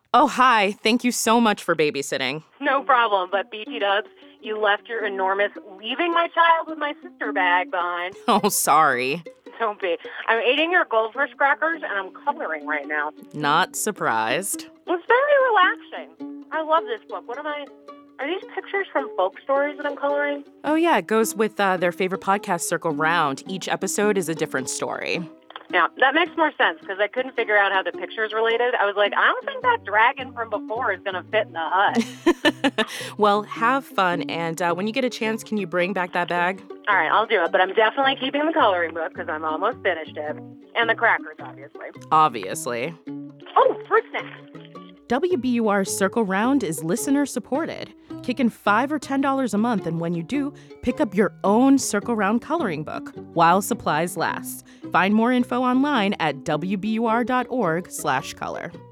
Oh, hi. Thank you so much for babysitting. No problem, but BT Dubs, you left your enormous leaving my child with my sister bag behind. Oh, sorry. Don't be. I'm eating your goldfish crackers and I'm coloring right now. Not surprised. It's very relaxing. I love this book. Are these pictures from folk stories that I'm coloring? Oh, yeah, it goes with their favorite podcast, Circle Round. Each episode is a different story. Yeah, that makes more sense because I couldn't figure out how the picture's related. I was like, I don't think that dragon from before is going to fit in the hut. Well, have fun, and when you get a chance, can you bring back that bag? All right, I'll do it, but I'm definitely keeping the coloring book because I'm almost finished it. And the crackers, obviously. Obviously. Oh, fruit snacks. WBUR's Circle Round is listener-supported. Kick in $5 or $10 a month, and when you do, pick up your own Circle Round coloring book while supplies last. Find more info online at wbur.org/color.